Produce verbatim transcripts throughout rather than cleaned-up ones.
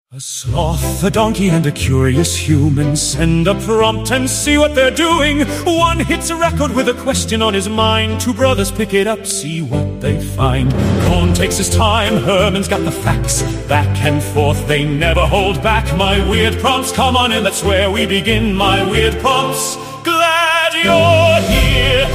A sloth, a donkey, and a curious human send a prompt and see what they're doing. One hits a record with a question on his mind. Two brothers pick it up, see what they find. Cohn takes his time, Herman's got the facts. Back and forth, they never hold back. My weird prompts, come on in, that's where we begin. My weird prompts, glad you're here.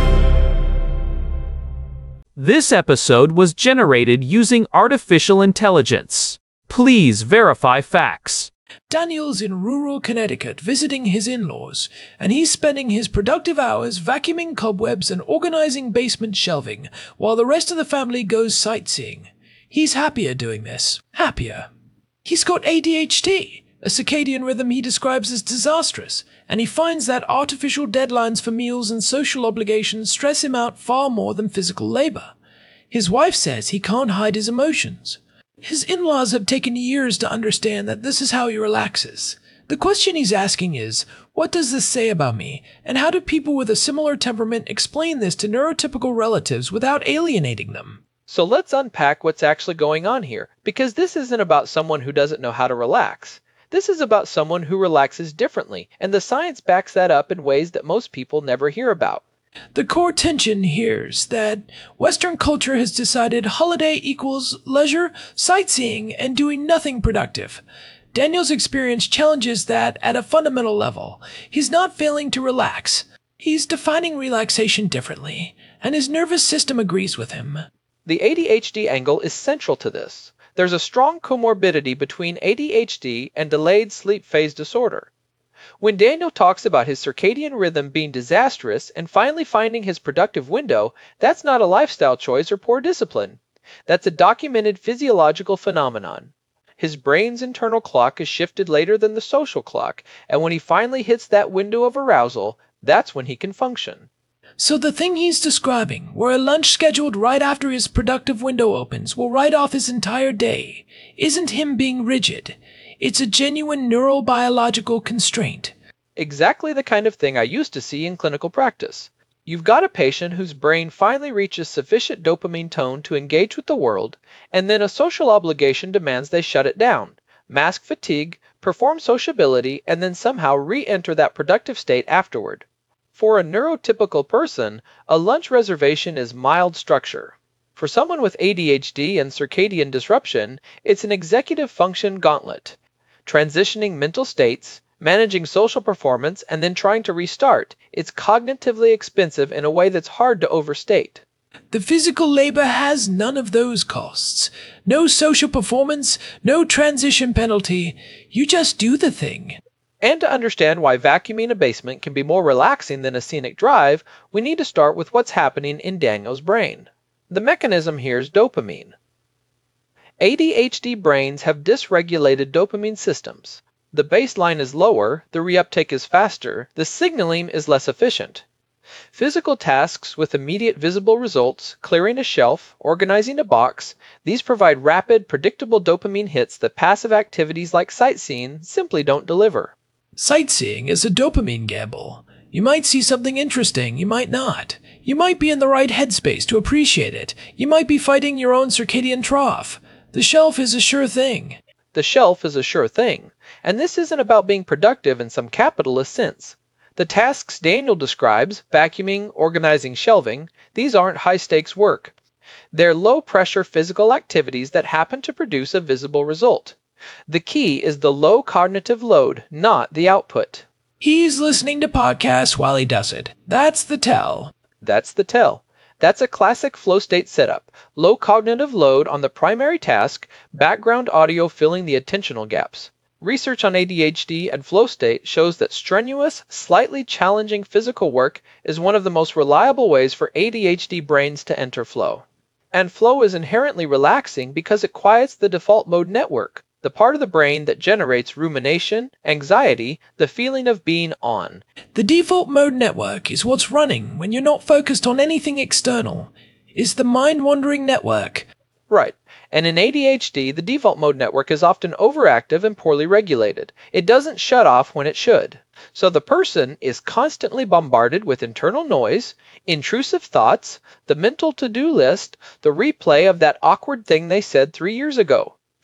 This episode was generated using artificial intelligence. Please verify facts. Daniel's in rural Connecticut visiting his in-laws, and he's spending his productive hours vacuuming cobwebs and organizing basement shelving, while the rest of the family goes sightseeing. He's happier doing this. Happier. He's got A D H D, a circadian rhythm he describes as disastrous, and he finds that artificial deadlines for meals and social obligations stress him out far more than physical labor. His wife says he can't hide his emotions. His in-laws have taken years to understand that this is how he relaxes. The question he's asking is, what does this say about me, and how do people with a similar temperament explain this to neurotypical relatives without alienating them? So let's unpack what's actually going on here, because this isn't about someone who doesn't know how to relax. This is about someone who relaxes differently, and the science backs that up in ways that most people never hear about. The core tension here is that Western culture has decided holiday equals leisure, sightseeing, and doing nothing productive. Daniel's experience challenges that at a fundamental level. He's not failing to relax. He's defining relaxation differently, and his nervous system agrees with him. The A D H D angle is central to this. There's a strong comorbidity between A D H D and delayed sleep phase disorder. When Daniel talks about his circadian rhythm being disastrous and finally finding his productive window, that's not a lifestyle choice or poor discipline. That's a documented physiological phenomenon. His brain's internal clock is shifted later than the social clock, and when he finally hits that window of arousal, that's when he can function. So the thing he's describing, where a lunch scheduled right after his productive window opens will write off his entire day, isn't him being rigid. It's a genuine neurobiological constraint. Exactly the kind of thing I used to see in clinical practice. You've got a patient whose brain finally reaches sufficient dopamine tone to engage with the world, and then a social obligation demands they shut it down, mask fatigue, perform sociability, and then somehow re-enter that productive state afterward. For a neurotypical person, a lunch reservation is mild structure. For someone with A D H D and circadian disruption, it's an executive function gauntlet. Transitioning mental states, managing social performance, and then trying to restart, it's cognitively expensive in a way that's hard to overstate. The physical labor has none of those costs. No social performance, no transition penalty. You just do the thing. And to understand why vacuuming a basement can be more relaxing than a scenic drive, we need to start with what's happening in Daniel's brain. The mechanism here is dopamine. A D H D brains have dysregulated dopamine systems. The baseline is lower, the reuptake is faster, the signaling is less efficient. Physical tasks with immediate visible results, clearing a shelf, organizing a box, these provide rapid, predictable dopamine hits that passive activities like sightseeing simply don't deliver. Sightseeing is a dopamine gamble. You might see something interesting, you might not. You might be in the right headspace to appreciate it. You might be fighting your own circadian trough. The shelf is a sure thing. The shelf is a sure thing, and this isn't about being productive in some capitalist sense. The tasks Daniel describes, vacuuming, organizing shelving, these aren't high-stakes work. They're low-pressure physical activities that happen to produce a visible result. The key is the low cognitive load, not the output. He's listening to podcasts while he does it. That's the tell. That's the tell. That's a classic flow state setup. Low cognitive load on the primary task, background audio filling the attentional gaps. Research on A D H D and flow state shows that strenuous, slightly challenging physical work is one of the most reliable ways for A D H D brains to enter flow. And flow is inherently relaxing because it quiets the default mode network, the part of the brain that generates rumination, anxiety, the feeling of being on. The default mode network is what's running when you're not focused on anything external. It's the mind-wandering network. Right. And in A D H D, the default mode network is often overactive and poorly regulated. It doesn't shut off when it should. So the person is constantly bombarded with internal noise, intrusive thoughts, the mental to-do list, the replay of that awkward thing they said three years ago.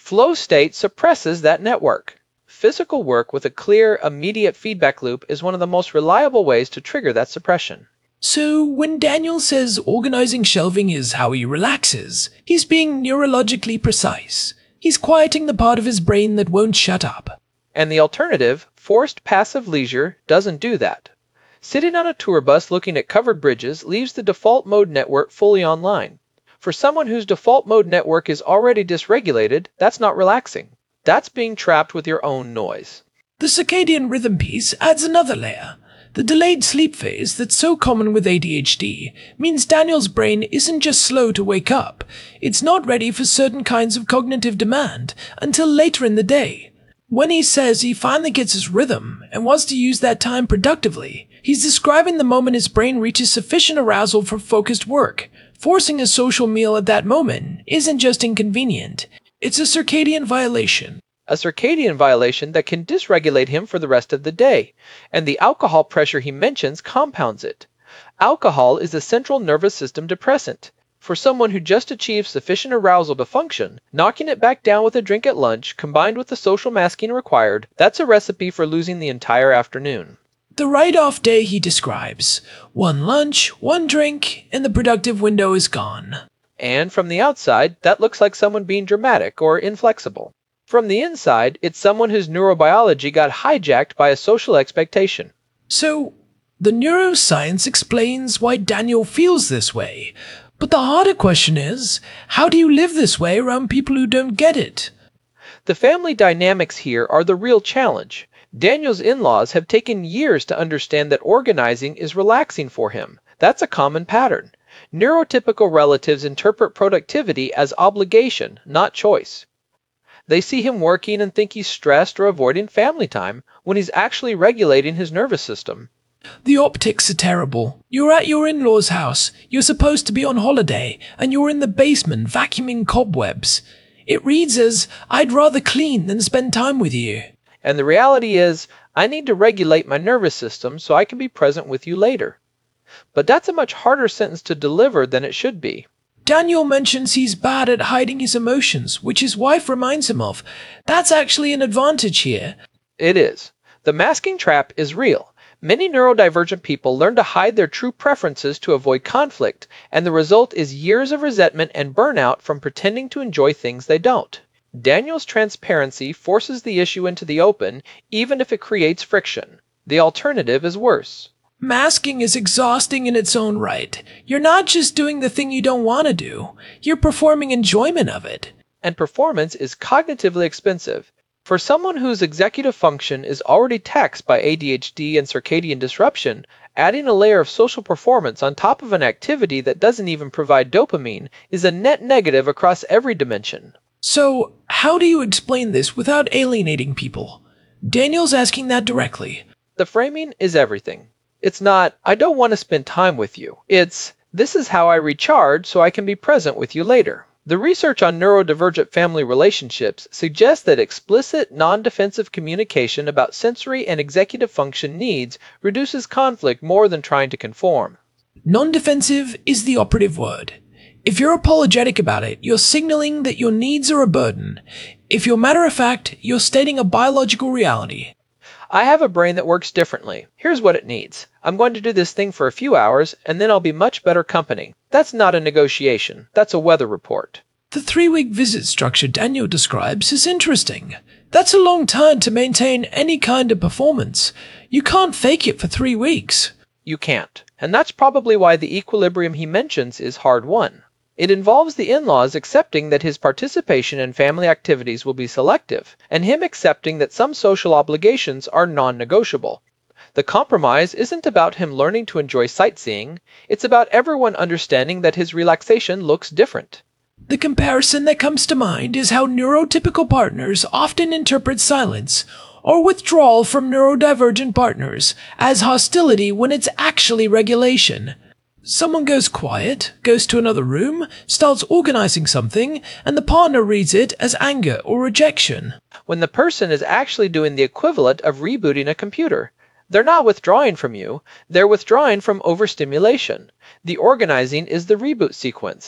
Flow state suppresses that network. Physical work with a clear, immediate feedback loop is one of the most reliable ways to trigger that suppression. So, when Daniel says organizing shelving is how he relaxes, he's being neurologically precise. He's quieting the part of his brain that won't shut up. And the alternative, forced passive leisure, doesn't do that. Sitting on a tour bus looking at covered bridges leaves the default mode network fully online. For someone whose default mode network is already dysregulated, that's not relaxing. That's being trapped with your own noise. The circadian rhythm piece adds another layer. The delayed sleep phase that's so common with A D H D means Daniel's brain isn't just slow to wake up, it's not ready for certain kinds of cognitive demand until later in the day. When he says he finally gets his rhythm and wants to use that time productively, he's describing the moment his brain reaches sufficient arousal for focused work. Forcing a social meal at that moment isn't just inconvenient, it's a circadian violation. A circadian violation that can dysregulate him for the rest of the day, and the alcohol pressure he mentions compounds it. Alcohol is a central nervous system depressant. For someone who just achieved sufficient arousal to function, knocking it back down with a drink at lunch, combined with the social masking required, that's a recipe for losing the entire afternoon. The write-off day he describes. One lunch, one drink, and the productive window is gone. And from the outside, that looks like someone being dramatic or inflexible. From the inside, it's someone whose neurobiology got hijacked by a social expectation. So, the neuroscience explains why Daniel feels this way. But the harder question is, how do you live this way around people who don't get it? The family dynamics here are the real challenge. Daniel's in-laws have taken years to understand that organizing is relaxing for him. That's a common pattern. Neurotypical relatives interpret productivity as obligation, not choice. They see him working and think he's stressed or avoiding family time when he's actually regulating his nervous system. The optics are terrible. You're at your in-laws' house, you're supposed to be on holiday, and you're in the basement vacuuming cobwebs. It reads as, I'd rather clean than spend time with you. And the reality is, I need to regulate my nervous system so I can be present with you later. But that's a much harder sentence to deliver than it should be. Daniel mentions he's bad at hiding his emotions, which his wife reminds him of. That's actually an advantage here. It is. The masking trap is real. Many neurodivergent people learn to hide their true preferences to avoid conflict, and the result is years of resentment and burnout from pretending to enjoy things they don't. Daniel's transparency forces the issue into the open, even if it creates friction. The alternative is worse. Masking is exhausting in its own right. You're not just doing the thing you don't want to do, you're performing enjoyment of it. And performance is cognitively expensive. For someone whose executive function is already taxed by A D H D and circadian disruption, adding a layer of social performance on top of an activity that doesn't even provide dopamine is a net negative across every dimension. So, how do you explain this without alienating people? Daniel's asking that directly. The framing is everything. It's not, I don't want to spend time with you. It's, this is how I recharge so I can be present with you later. The research on neurodivergent family relationships suggests that explicit, non-defensive communication about sensory and executive function needs reduces conflict more than trying to conform. Non-defensive is the operative word. If you're apologetic about it, you're signaling that your needs are a burden. If you're matter-of-fact, you're stating a biological reality. I have a brain that works differently. Here's what it needs. I'm going to do this thing for a few hours, and then I'll be much better company. That's not a negotiation. That's a weather report. The three-week visit structure Daniel describes is interesting. That's a long time to maintain any kind of performance. You can't fake it for three weeks. You can't. And that's probably why the equilibrium he mentions is hard-won. It involves the in-laws accepting that his participation in family activities will be selective, and him accepting that some social obligations are non-negotiable. The compromise isn't about him learning to enjoy sightseeing, it's about everyone understanding that his relaxation looks different. The comparison that comes to mind is how neurotypical partners often interpret silence or withdrawal from neurodivergent partners as hostility when it's actually regulation. Someone goes quiet, goes to another room, starts organizing something, and the partner reads it as anger or rejection. When the person is actually doing the equivalent of rebooting a computer. They're not withdrawing from you, they're withdrawing from overstimulation. The organizing is the reboot sequence.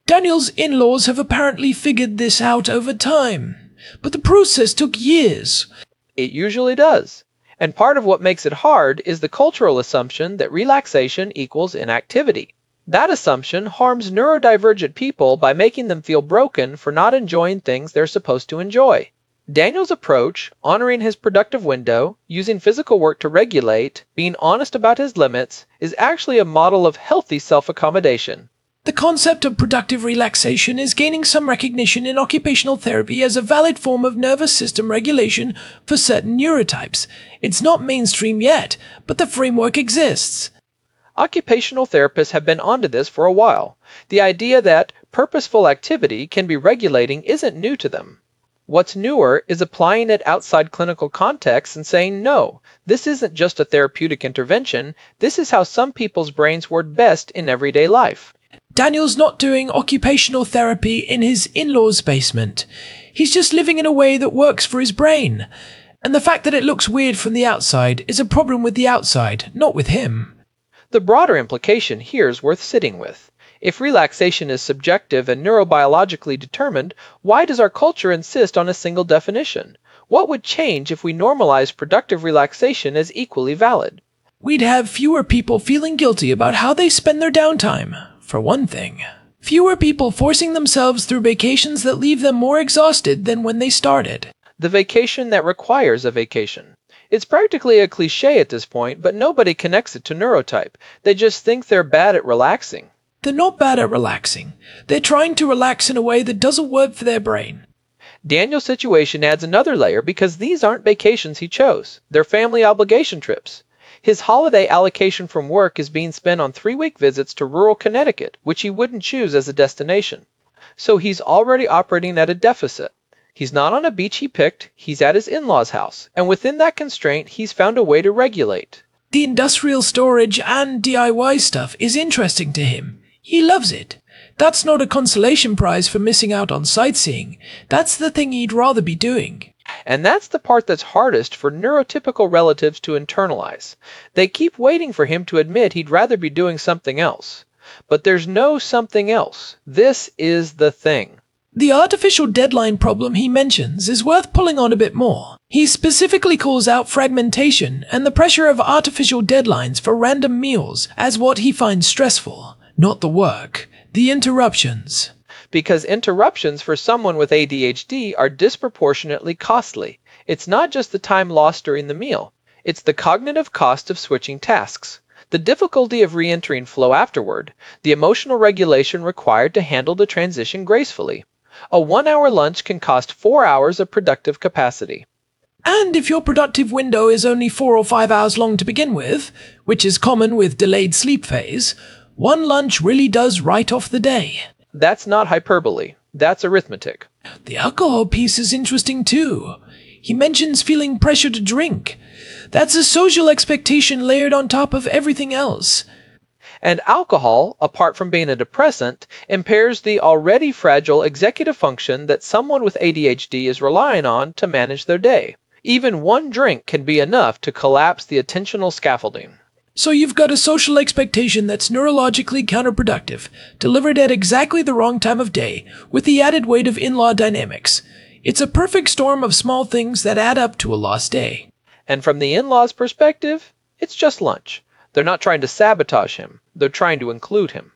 Daniel's in-laws have apparently figured this out over time, but the process took years. It usually does. And part of what makes it hard is the cultural assumption that relaxation equals inactivity. That assumption harms neurodivergent people by making them feel broken for not enjoying things they're supposed to enjoy. Daniel's approach, honoring his productive window, using physical work to regulate, being honest about his limits, is actually a model of healthy self-accommodation. The concept of productive relaxation is gaining some recognition in occupational therapy as a valid form of nervous system regulation for certain neurotypes. It's not mainstream yet, but the framework exists. Occupational therapists have been onto this for a while. The idea that purposeful activity can be regulating isn't new to them. What's newer is applying it outside clinical contexts and saying, no, this isn't just a therapeutic intervention, this is how some people's brains work best in everyday life. Daniel's not doing occupational therapy in his in-laws' basement. He's just living in a way that works for his brain. And the fact that it looks weird from the outside is a problem with the outside, not with him. The broader implication here is worth sitting with. If relaxation is subjective and neurobiologically determined, why does our culture insist on a single definition? What would change if we normalized productive relaxation as equally valid? We'd have fewer people feeling guilty about how they spend their downtime, for one thing. Fewer people forcing themselves through vacations that leave them more exhausted than when they started. The vacation that requires a vacation. It's practically a cliche at this point, but nobody connects it to neurotype. They just think they're bad at relaxing. They're not bad at relaxing. They're trying to relax in a way that doesn't work for their brain. Daniel's situation adds another layer because these aren't vacations he chose. They're family obligation trips. His holiday allocation from work is being spent on three-week visits to rural Connecticut, which he wouldn't choose as a destination. So he's already operating at a deficit. He's not on a beach he picked, he's at his in-laws' house, and within that constraint, he's found a way to regulate. The industrial storage and D I Y stuff is interesting to him. He loves it. That's not a consolation prize for missing out on sightseeing. That's the thing he'd rather be doing. And that's the part that's hardest for neurotypical relatives to internalize. They keep waiting for him to admit he'd rather be doing something else. But there's no something else. This is the thing. The artificial deadline problem he mentions is worth pulling on a bit more. He specifically calls out fragmentation and the pressure of artificial deadlines for random meals as what he finds stressful, not the work, the interruptions. Because interruptions for someone with A D H D are disproportionately costly. It's not just the time lost during the meal. It's the cognitive cost of switching tasks, the difficulty of re-entering flow afterward, the emotional regulation required to handle the transition gracefully. A one-hour lunch can cost four hours of productive capacity. And if your productive window is only four or five hours long to begin with, which is common with delayed sleep phase, one lunch really does write off the day. That's not hyperbole. That's arithmetic. The alcohol piece is interesting too. He mentions feeling pressure to drink. That's a social expectation layered on top of everything else. And alcohol, apart from being a depressant, impairs the already fragile executive function that someone with A D H D is relying on to manage their day. Even one drink can be enough to collapse the attentional scaffolding. So you've got a social expectation that's neurologically counterproductive, delivered at exactly the wrong time of day, with the added weight of in-law dynamics. It's a perfect storm of small things that add up to a lost day. And from the in-laws' perspective, it's just lunch. They're not trying to sabotage him. They're trying to include him.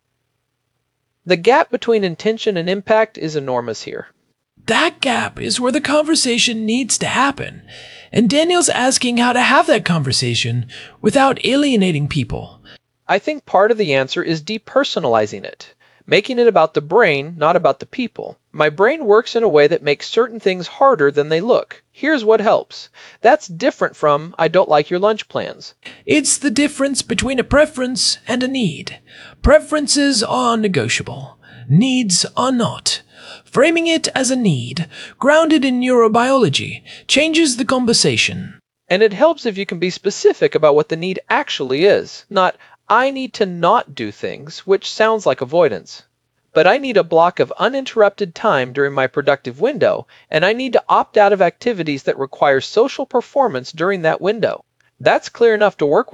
The gap between intention and impact is enormous here. That gap is where the conversation needs to happen. And Daniel's asking how to have that conversation without alienating people. I think part of the answer is depersonalizing it, making it about the brain, not about the people. My brain works in a way that makes certain things harder than they look. Here's what helps. That's different from, I don't like your lunch plans. It's the difference between a preference and a need. Preferences are negotiable. Needs are not. Framing it as a need, grounded in neurobiology, changes the conversation. And it helps if you can be specific about what the need actually is, not, I need to not do things, which sounds like avoidance. But I need a block of uninterrupted time during my productive window, and I need to opt out of activities that require social performance during that window. That's clear enough to work with.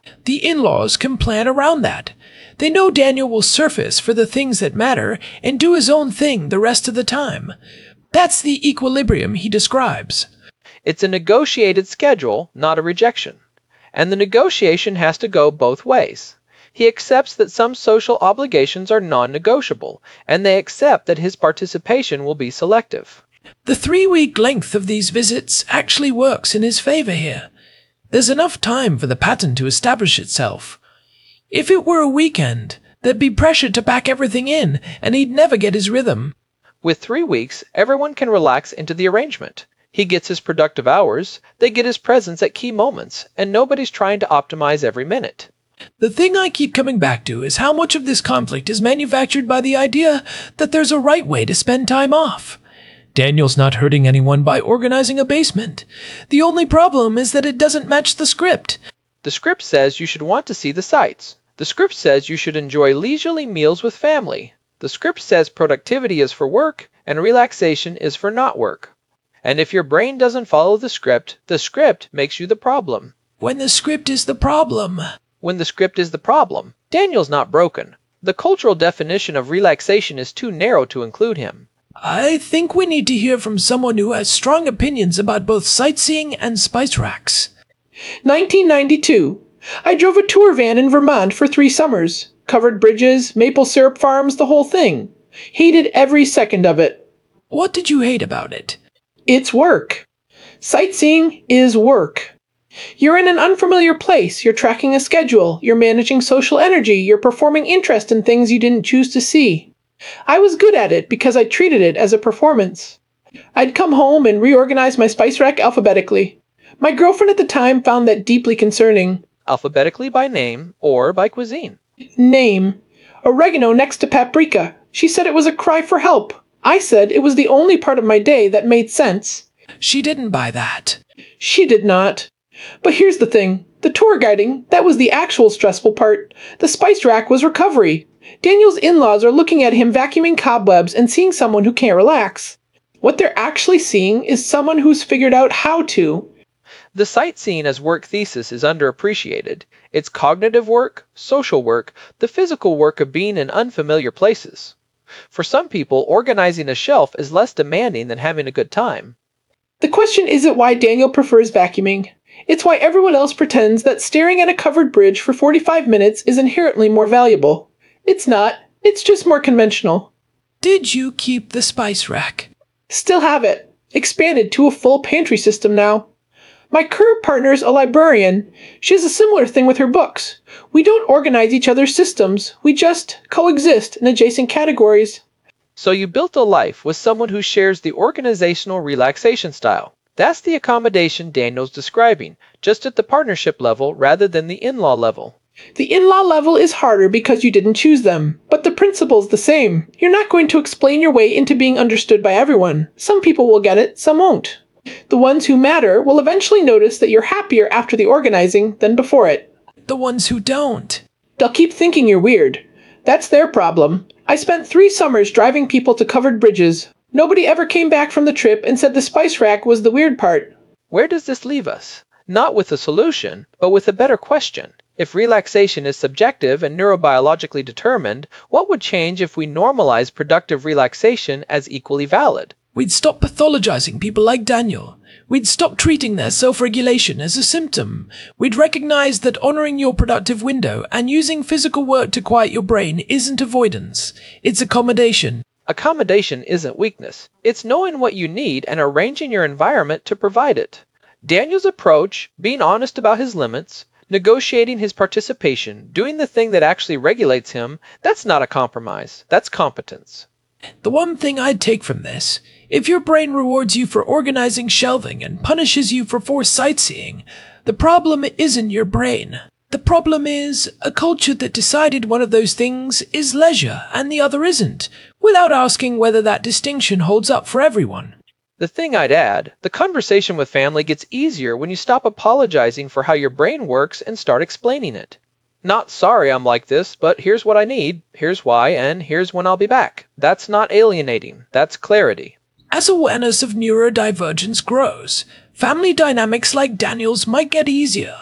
The in-laws can plan around that. They know Daniel will surface for the things that matter and do his own thing the rest of the time. That's the equilibrium he describes. It's a negotiated schedule, not a rejection. And the negotiation has to go both ways. He accepts that some social obligations are non-negotiable, and they accept that his participation will be selective. The three-week length of these visits actually works in his favor here. There's enough time for the pattern to establish itself. If it were a weekend, there'd be pressure to pack everything in, and he'd never get his rhythm. With three weeks, everyone can relax into the arrangement. He gets his productive hours, they get his presence at key moments, and nobody's trying to optimize every minute. The thing I keep coming back to is how much of this conflict is manufactured by the idea that there's a right way to spend time off. Daniel's not hurting anyone by organizing a basement. The only problem is that it doesn't match the script. The script says you should want to see the sights. The script says you should enjoy leisurely meals with family. The script says productivity is for work and relaxation is for not work. And if your brain doesn't follow the script, the script makes you the problem. When the script is the problem. When the script is the problem, Daniel's not broken. The cultural definition of relaxation is too narrow to include him. I think we need to hear from someone who has strong opinions about both sightseeing and spice racks. nineteen ninety-two. I drove a tour van in Vermont for three summers. Covered bridges, maple syrup farms, the whole thing. Hated every second of it. What did you hate about it? It's work. Sightseeing is work. You're in an unfamiliar place, you're tracking a schedule, you're managing social energy, you're performing interest in things you didn't choose to see. I was good at it because I treated it as a performance. I'd come home and reorganize my spice rack alphabetically. My girlfriend at the time found that deeply concerning. Alphabetically by name or by cuisine. Name. Oregano next to paprika. She said it was a cry for help. I said it was the only part of my day that made sense. She didn't buy that. She did not. But here's the thing. The tour guiding, that was the actual stressful part. The spice rack was recovery. Daniel's in-laws are looking at him vacuuming cobwebs and seeing someone who can't relax. What they're actually seeing is someone who's figured out how to. The sightseeing as work thesis is underappreciated. It's cognitive work, social work, the physical work of being in unfamiliar places. For some people, organizing a shelf is less demanding than having a good time. The question isn't why Daniel prefers vacuuming. It's why everyone else pretends that staring at a covered bridge for forty-five minutes is inherently more valuable. It's not. It's just more conventional. Did you keep the spice rack? Still have it. Expanded to a full pantry system now. My current partner's a librarian. She has a similar thing with her books. We don't organize each other's systems. We just coexist in adjacent categories. So you built a life with someone who shares the organizational relaxation style. That's the accommodation Daniel's describing, just at the partnership level rather than the in-law level. The in-law level is harder because you didn't choose them, but the principle's the same. You're not going to explain your way into being understood by everyone. Some people will get it, some won't. The ones who matter will eventually notice that you're happier after the organizing than before it. The ones who don't. They'll keep thinking you're weird. That's their problem. I spent three summers driving people to covered bridges. Nobody ever came back from the trip and said the spice rack was the weird part. Where does this leave us? Not with a solution, but with a better question. If relaxation is subjective and neurobiologically determined, what would change if we normalize productive relaxation as equally valid? We'd stop pathologizing people like Daniel. We'd stop treating their self-regulation as a symptom. We'd recognize that honoring your productive window and using physical work to quiet your brain isn't avoidance. It's accommodation. Accommodation isn't weakness. It's knowing what you need and arranging your environment to provide it. Daniel's approach, being honest about his limits, negotiating his participation, doing the thing that actually regulates him, that's not a compromise. That's competence. The one thing I'd take from this, if your brain rewards you for organizing shelving and punishes you for forced sightseeing, the problem isn't your brain. The problem is a culture that decided one of those things is leisure and the other isn't, without asking whether that distinction holds up for everyone. The thing I'd add, the conversation with family gets easier when you stop apologizing for how your brain works and start explaining it. Not sorry I'm like this, but here's what I need, here's why, and here's when I'll be back. That's not alienating, that's clarity. As awareness of neurodivergence grows, family dynamics like Daniel's might get easier.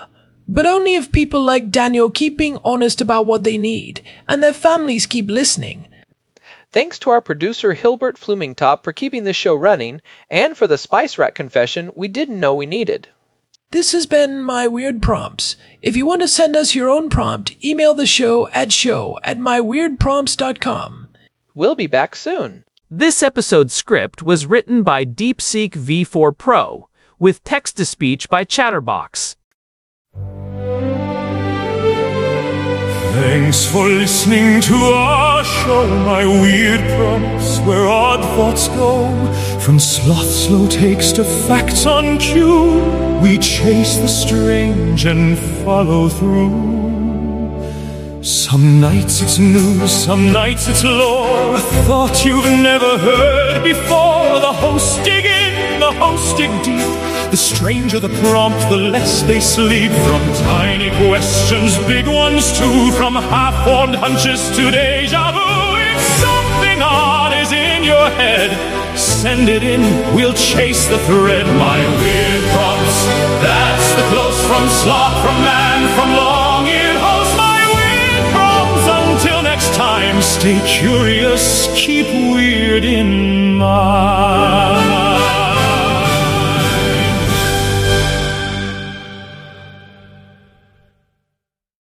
But only if people like Daniel keep being honest about what they need, and their families keep listening. Thanks to our producer Hilbert Flumingtop for keeping this show running, and for the Spice Rat confession we didn't know we needed. This has been My Weird Prompts. If you want to send us your own prompt, email the show at show at my weird prompts dot com. We'll be back soon. This episode's script was written by DeepSeek V four Pro, with text-to-speech by Chatterbox. Thanks for listening to our show, My Weird Prompts, where odd thoughts go. From sloth slow takes to facts on cue, we chase the strange and follow through. Some nights it's news, some nights it's lore, a thought you've never heard before. The hosts dig in, the hosts dig deep. The stranger the prompt, the less they sleep. From tiny questions, big ones too. From half-formed hunches to deja vu. If something odd is in your head, send it in, we'll chase the thread. My Weird Prompts, that's the close from sloth, from man, from long-eared host. My Weird Prompts, until next time, stay curious, keep weird in mind.